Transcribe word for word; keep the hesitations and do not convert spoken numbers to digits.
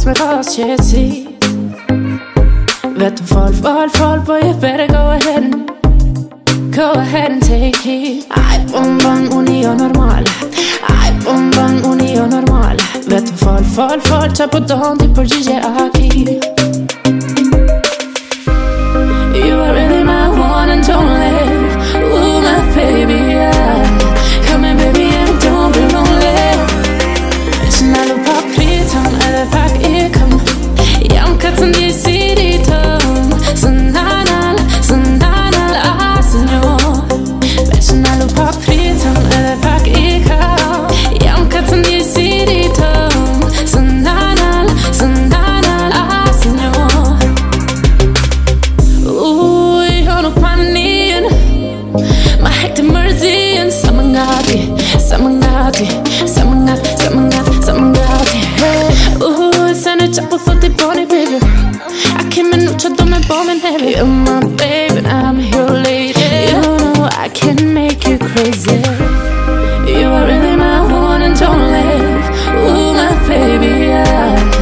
me pas qëtësi. Vetëm fol, fol, fol, but you better go ahead and go ahead and take it. Aj, bom, bom, unë jo normal. Aj, bom, bom, unë jo normal. Vetëm fol, fol, fol, qa po don ti përgjigje aki. You are really my one and only. Ooh, my baby, yeah. Come here, baby, and don't be lonely. Që na lu pak pritëm edhe pak ikëm. Jam katën një si ritëm. Së nanal, së nanal, asë njo. Që na lu pak pritëm edhe pak ikëm. Jam katën një si ritëm. Së nanal, së nanal, asë njo. Uj, jo nuk ma njën. Ma hek të mërzien. Sa më ngati, sa më ngati, sa më ngati, sa më ngati, sa më ngati. Uj, se në qa po thot i boni, baby. A kemi nuk që do me bo me neve. You're my baby and I'm your lady. You know I can make you crazy. You are really my one and only. Ooh, my baby, yeah.